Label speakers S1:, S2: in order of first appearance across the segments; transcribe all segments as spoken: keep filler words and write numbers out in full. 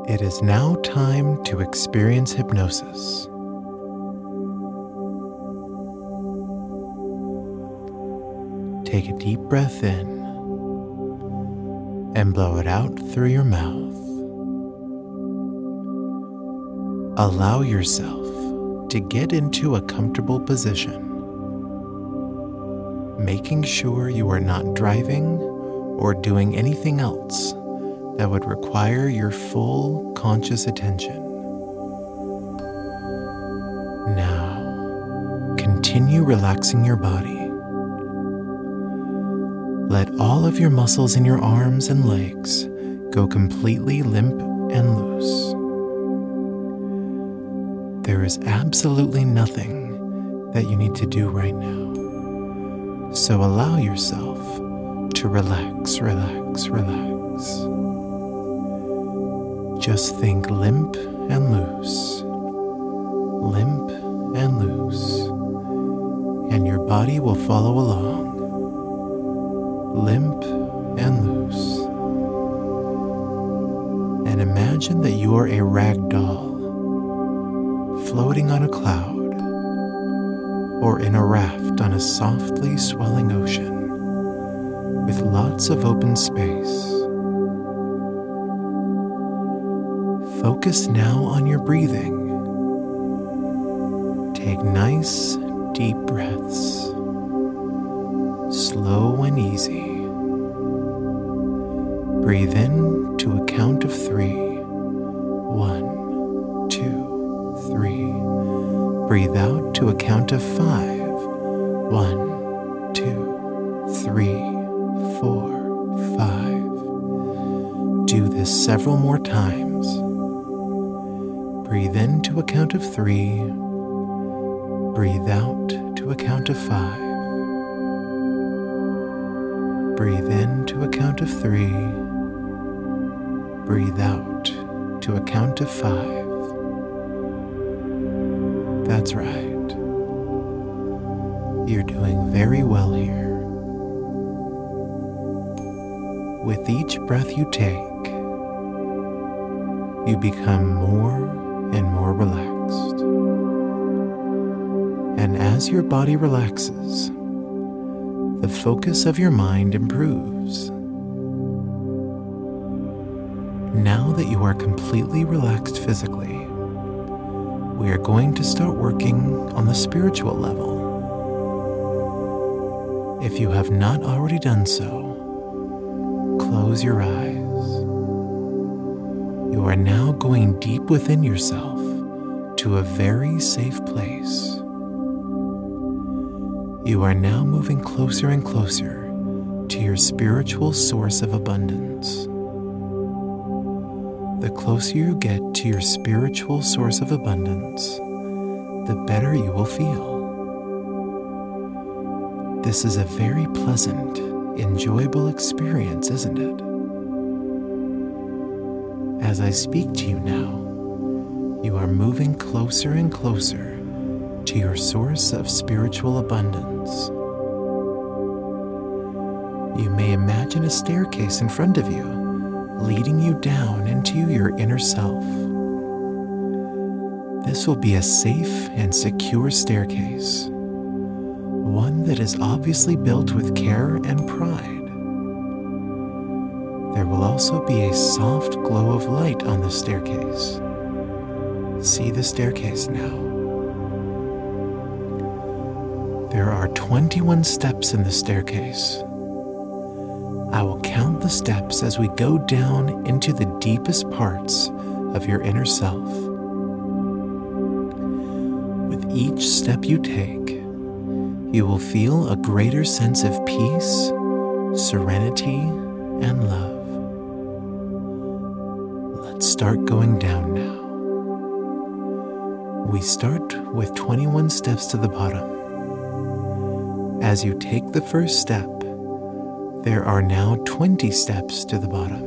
S1: It is now time to experience hypnosis. Take a deep breath in and blow it out through your mouth. Allow yourself to get into a comfortable position, making sure you are not driving or doing anything else that would require your full conscious attention. Now, continue relaxing your body. Let all of your muscles in your arms and legs go completely limp and loose. There is absolutely nothing that you need to do right now. So allow yourself to relax, relax, relax. Just think limp and loose, limp and loose, and your body will follow along, limp and loose. And imagine that you are a rag doll, floating on a cloud, or in a raft on a softly swelling ocean, with lots of open space. Focus now on your breathing. Take nice, deep breaths, slow and easy. Breathe in to a count of three. One, two, three. Breathe out to a count of five. One, two, three, four, five. Do this several more times. Breathe in to a count of three. Breathe out to a count of five. Breathe in to a count of three. Breathe out to a count of five. That's right. You're doing very well here. With each breath you take, you become more and more relaxed. And as your body relaxes, the focus of your mind improves. Now that you are completely relaxed physically, we are going to start working on the spiritual level. If you have not already done so, close your eyes. You are now going deep within yourself to a very safe place. You are now moving closer and closer to your spiritual source of abundance. The closer you get to your spiritual source of abundance, the better you will feel. This is a very pleasant, enjoyable experience, isn't it? As I speak to you now, you are moving closer and closer to your source of spiritual abundance. You may imagine a staircase in front of you, leading you down into your inner self. This will be a safe and secure staircase, one that is obviously built with care and pride. There will also be a soft glow of light on the staircase. See the staircase now. There are twenty-one steps in the staircase. I will count the steps as we go down into the deepest parts of your inner self. With each step you take, you will feel a greater sense of peace, serenity, and love. Let's start going down now. We start with twenty-one steps to the bottom. As you take the first step, there are now twenty steps to the bottom.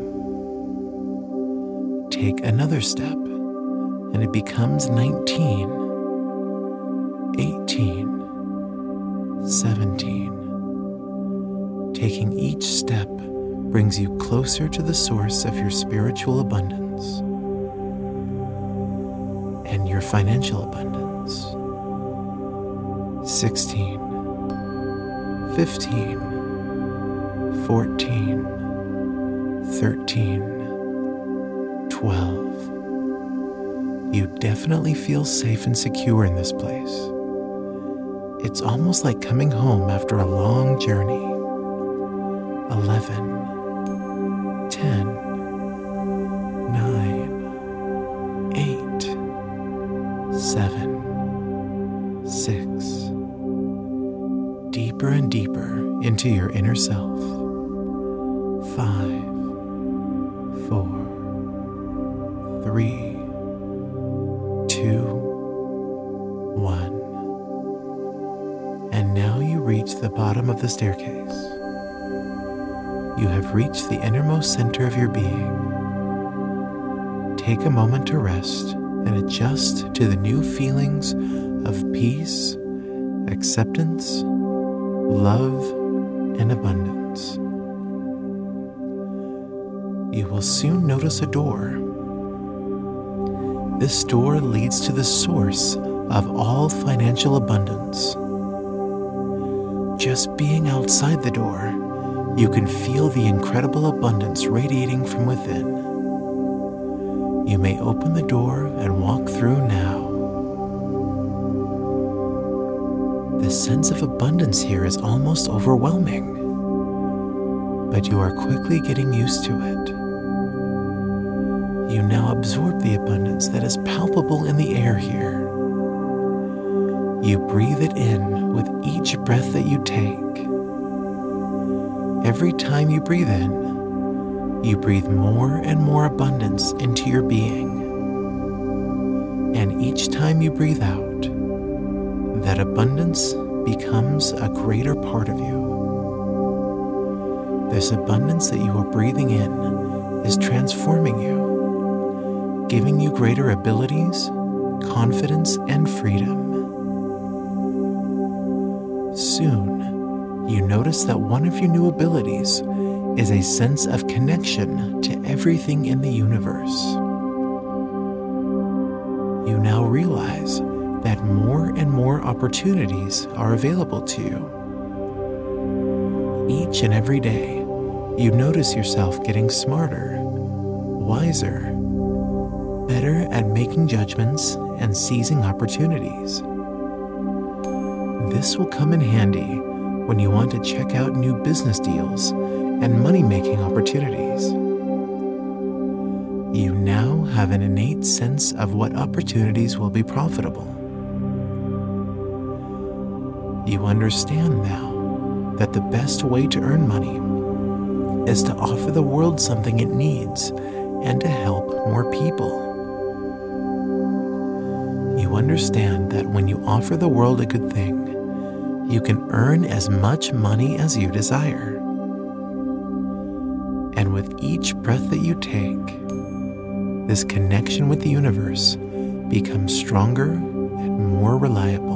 S1: Take another step, and it becomes nineteen, eighteen, seventeen. Taking each step brings you closer to the source of your spiritual abundance. and your financial abundance. Sixteen, fifteen, fourteen, thirteen, twelve. You definitely feel safe and secure in this place. It's almost like coming home after a long journey. Eleven, ten, nine, eight, seven, six. Deeper and deeper into your inner self. Five, four, three, two, one. And now you reach the bottom of the staircase. You have reached the innermost center of your being. Take a moment to rest and adjust to the new feelings of peace, acceptance, love, and abundance. You will soon notice a door. This door leads to the source of all financial abundance. Just being outside the door, you can feel the incredible abundance radiating from within. You may open the door and walk through now. The sense of abundance here is almost overwhelming, but you are quickly getting used to it. You now absorb the abundance that is palpable in the air here. You breathe it in with each breath that you take. Every time you breathe in, you breathe more and more abundance into your being. And each time you breathe out, that abundance becomes a greater part of you. This abundance that you are breathing in is transforming you, giving you greater abilities, confidence, and freedom. Soon, you notice that one of your new abilities is a sense of connection to everything in the universe. You now realize that more and more opportunities are available to you. Each and every day, you notice yourself getting smarter, wiser, better at making judgments and seizing opportunities. This will come in handy when you want to check out new business deals and money-making opportunities. You now have an innate sense of what opportunities will be profitable. You understand now that the best way to earn money is to offer the world something it needs and to help more people. You understand that when you offer the world a good thing, you can earn as much money as you desire. And with each breath that you take, this connection with the universe becomes stronger and more reliable.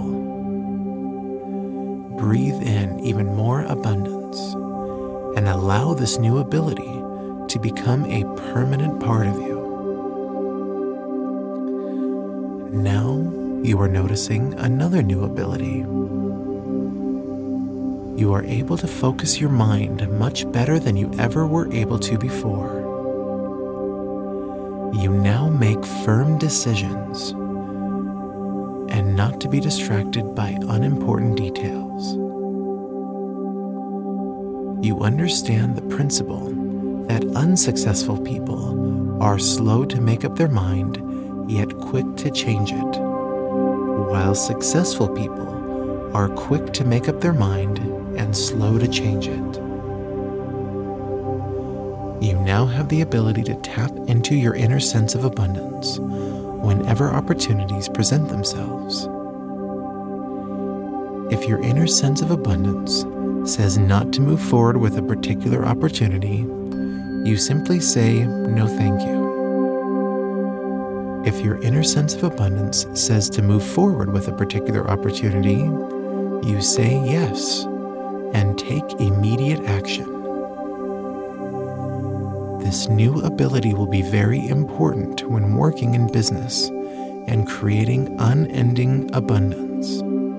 S1: Breathe in even more abundance and allow this new ability to become a permanent part of you. Now you are noticing another new ability. You are able to focus your mind much better than you ever were able to before. You now make firm decisions and not to be distracted by unimportant details. You understand the principle that unsuccessful people are slow to make up their mind, yet quick to change it, while successful people are quick to make up their mind and slow to change it. You now have the ability to tap into your inner sense of abundance whenever opportunities present themselves. If your inner sense of abundance says not to move forward with a particular opportunity, you simply say, "No, thank you." If your inner sense of abundance says to move forward with a particular opportunity, you say yes and take immediate action. This new ability will be very important when working in business and creating unending abundance.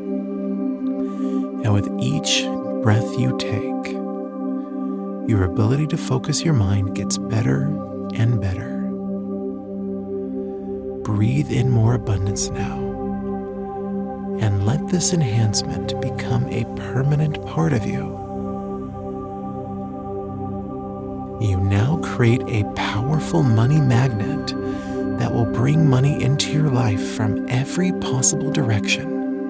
S1: And with each breath you take, your ability to focus your mind gets better and better. Breathe in more abundance now, and let this enhancement become a permanent part of you. You now create a powerful money magnet that will bring money into your life from every possible direction.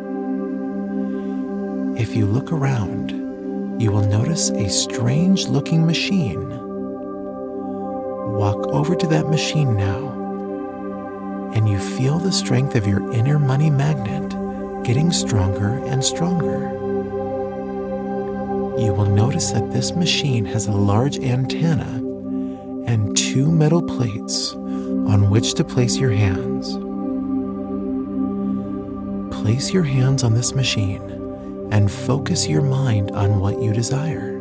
S1: If you look around, you will notice a strange-looking machine. Walk over to that machine now, and you feel the strength of your inner money magnet getting stronger and stronger. You will notice that this machine has a large antenna and two metal plates on which to place your hands. Place your hands on this machine and focus your mind on what you desire.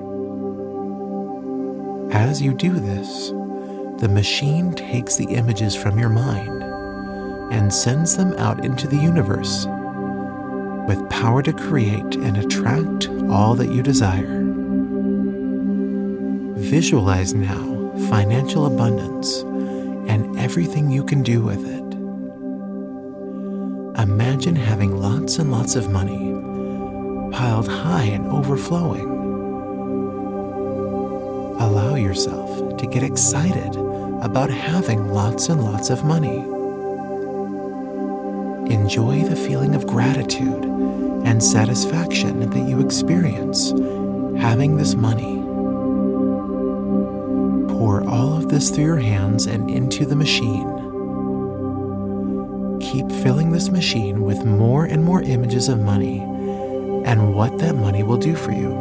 S1: As you do this, the machine takes the images from your mind and sends them out into the universe with power to create and attract all that you desire. Visualize now financial abundance and everything you can do with it. Imagine having lots and lots of money piled high and overflowing. Allow yourself to get excited about having lots and lots of money. Enjoy the feeling of gratitude and satisfaction that you experience having this money. Pour all of this through your hands and into the machine. Keep filling this machine with more and more images of money and what that money will do for you.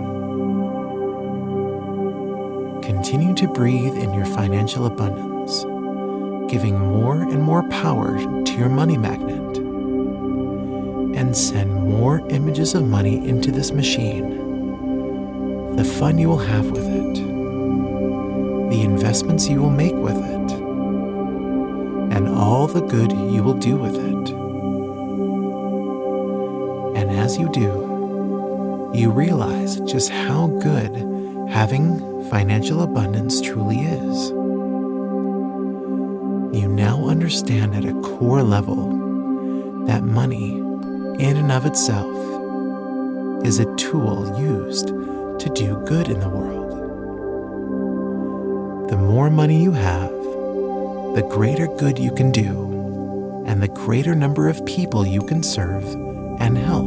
S1: Continue to breathe in your financial abundance, giving more and more power to your money magnet, and send more images of money into this machine. The fun you will have with it, the investments you will make with it, and all the good you will do with it. And as you do, you realize just how good having financial abundance truly is. You now understand at a core level that money, in and of itself, is a tool used to do good in the world. The more money you have, the greater good you can do, and the greater number of people you can serve and help.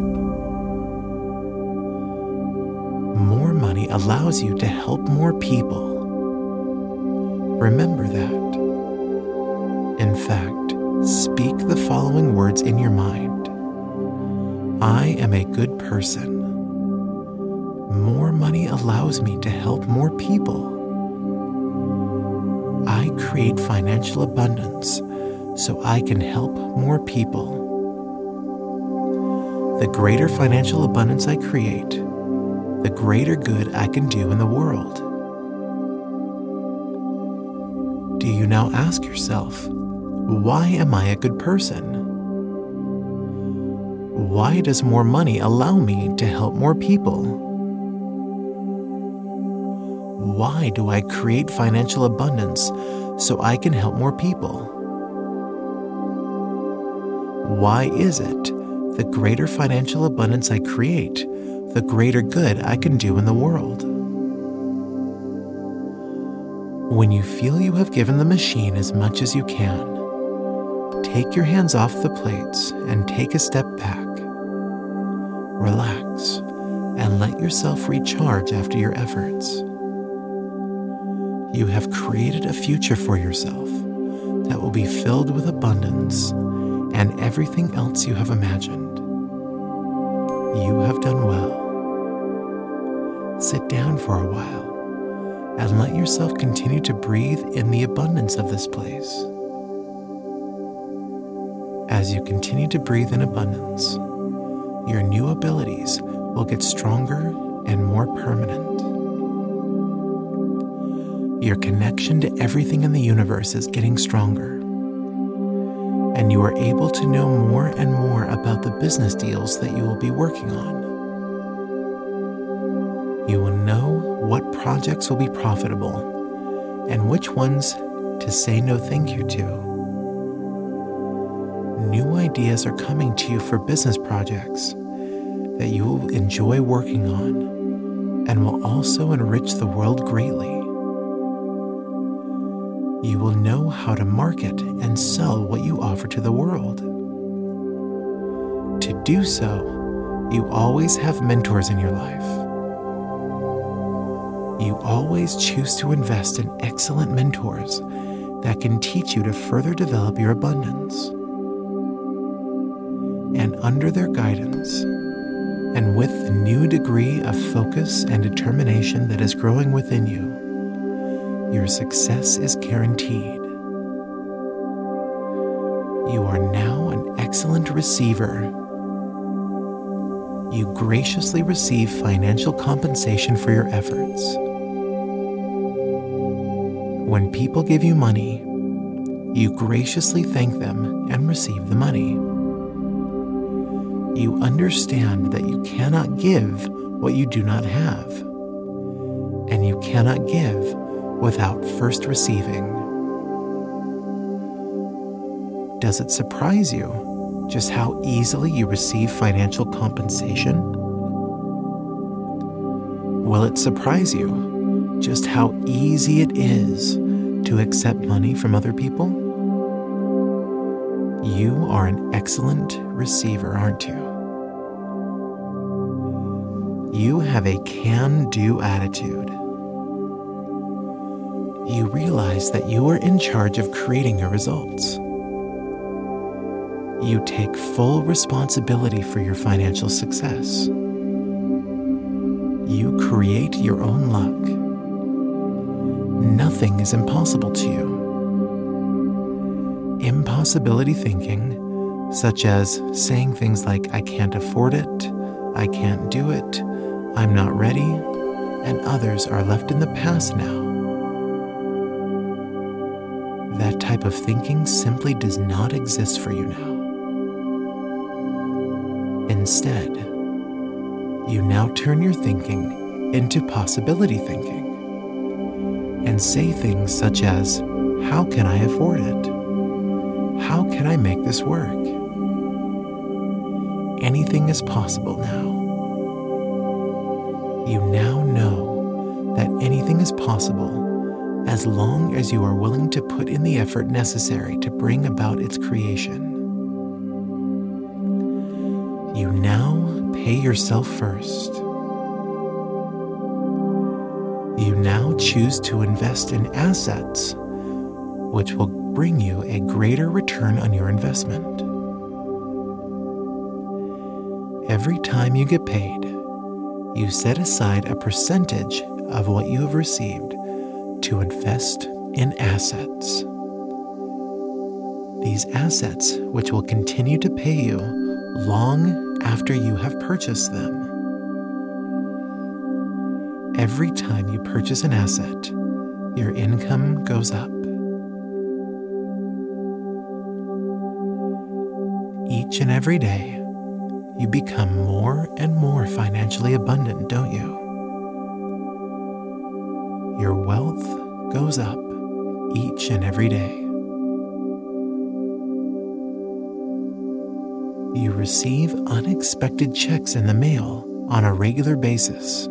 S1: More money allows you to help more people. Remember that. In fact, speak the following words in your mind. I am a good person. More money allows me to help more people. I create financial abundance so I can help more people. The greater financial abundance I create, the greater good I can do in the world. Do you now ask yourself, why am I a good person? Why does more money allow me to help more people? Why do I create financial abundance so I can help more people? Why is it the greater financial abundance I create, the greater good I can do in the world? When you feel you have given the machine as much as you can, take your hands off the plates and take a step back. Relax and let yourself recharge after your efforts. You have created a future for yourself that will be filled with abundance and everything else you have imagined. You have done well. Sit down for a while and let yourself continue to breathe in the abundance of this place. As you continue to breathe in abundance, your new abilities will get stronger and more permanent. Your connection to everything in the universe is getting stronger. and you are able to know more and more about the business deals that you will be working on. You will know what projects will be profitable and which ones to say no thank you to. New ideas are coming to you for business projects that you will enjoy working on and will also enrich the world greatly. You will know how to market and sell what you offer to the world. To do so, you always have mentors in your life. You always choose to invest in excellent mentors that can teach you to further develop your abundance. And under their guidance, and with the new degree of focus and determination that is growing within you, your success is guaranteed. You are now an excellent receiver. You graciously receive financial compensation for your efforts. When people give you money, you graciously thank them and receive the money. You understand that you cannot give what you do not have, and you cannot give without first receiving. Does it surprise you just how easily you receive financial compensation? Will it surprise you just how easy it is to accept money from other people? You are an excellent receiver, aren't you? You have a can-do attitude. You realize that you are in charge of creating your results. You take full responsibility for your financial success. You create your own luck. Nothing is impossible to you. Impossibility thinking, such as saying things like, I can't afford it, I can't do it, I'm not ready, and others are left in the past now. That type of thinking simply does not exist for you now. Instead, you now turn your thinking into possibility thinking and say things such as, how can I afford it? How can I make this work? Anything is possible now. You now know that anything is possible as long as you are willing to put in the effort necessary to bring about its creation. You now pay yourself first. You now choose to invest in assets which will bring you a greater return on your investment. Every time you get paid, you set aside a percentage of what you have received to invest in assets. These assets which will continue to pay you long after you have purchased them. Every time you purchase an asset, your income goes up. Each and every day, you become more and more financially abundant, don't you? Your wealth goes up each and every day. You receive unexpected checks in the mail on a regular basis.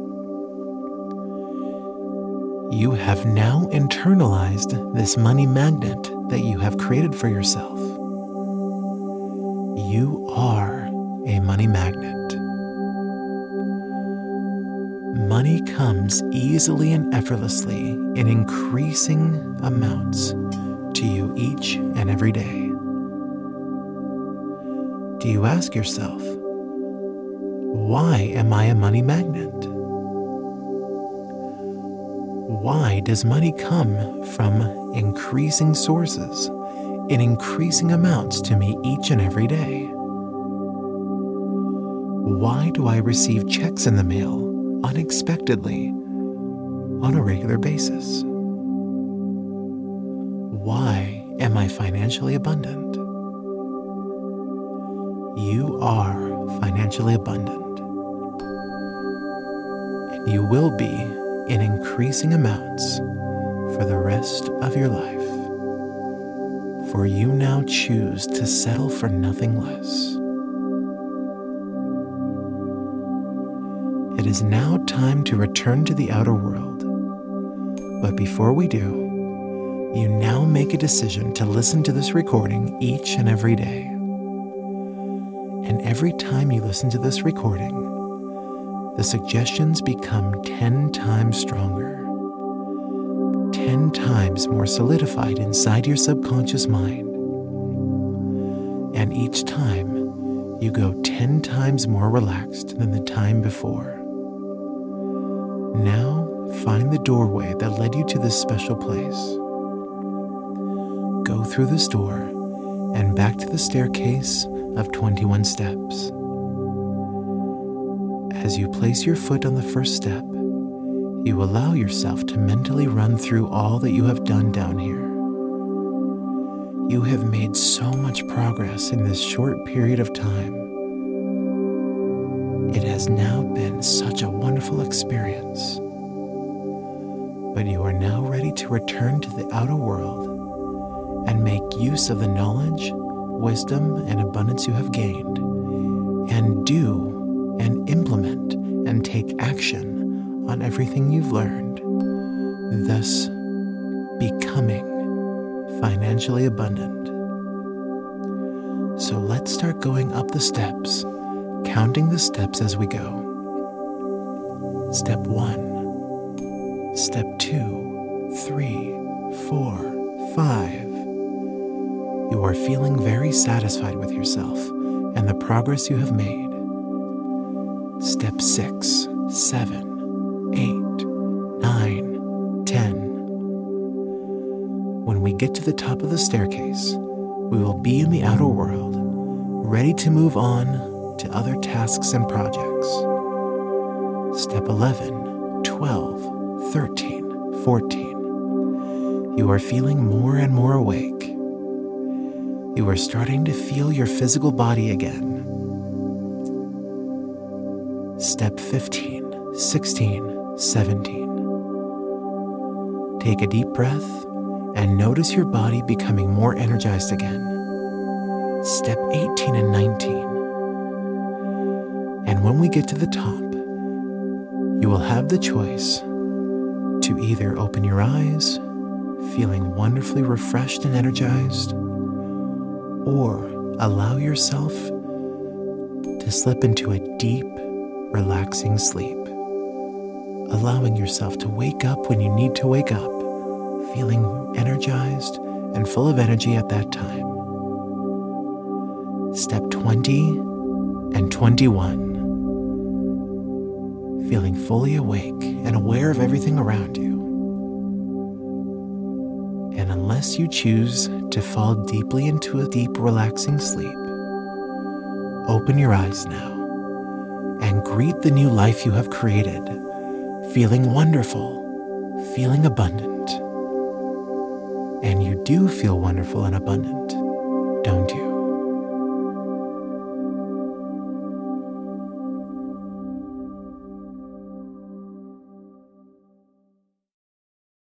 S1: You have now internalized this money magnet that you have created for yourself. You are a money magnet. Money comes easily and effortlessly in increasing amounts to you each and every day. Do you ask yourself, why am I a money magnet? Why does money come from increasing sources in increasing amounts to me each and every day? Why do I receive checks in the mail unexpectedly on a regular basis? Why am I financially abundant? you are financially abundant, and you will be in increasing amounts for the rest of your life, for you now choose to settle for nothing less. It is now time to return to the outer world, but before we do, you now make a decision to listen to this recording each and every day. And every time you listen to this recording, the suggestions become ten times stronger, ten times more solidified inside your subconscious mind. And each time, you go ten times more relaxed than the time before. Now, find the doorway that led you to this special place. Go through this door and back to the staircase of twenty-one steps. As you place your foot on the first step, you allow yourself to mentally run through all that you have done down here. You have made so much progress in this short period of time. It has now been such a wonderful experience. But you are now ready to return to the outer world and make use of the knowledge, wisdom, and abundance you have gained, and do and implement and take action on everything you've learned, thus becoming financially abundant. So let's start going up the steps, counting the steps as we go. Step one, step two, three, four, five. You are feeling very satisfied with yourself and the progress you have made. Step six, seven, eight, nine, ten. When we get to the top of the staircase, we will be in the outer world, ready to move on to other tasks and projects. Step eleven, twelve, thirteen, fourteen. You are feeling more and more awake. You are starting to feel your physical body again. Step fifteen, sixteen, seventeen. Take a deep breath and notice your body becoming more energized again. Step eighteen and nineteen. And when we get to the top, you will have the choice to either open your eyes, feeling wonderfully refreshed and energized, or allow yourself to slip into a deep, relaxing sleep, allowing yourself to wake up when you need to wake up, feeling energized and full of energy at that time. Step twenty and twenty-one. Feeling fully awake and aware of everything around you. And unless you choose to fall deeply into a deep, relaxing sleep, open your eyes now and greet the new life you have created, feeling wonderful, feeling abundant. And you do feel wonderful and abundant, don't you?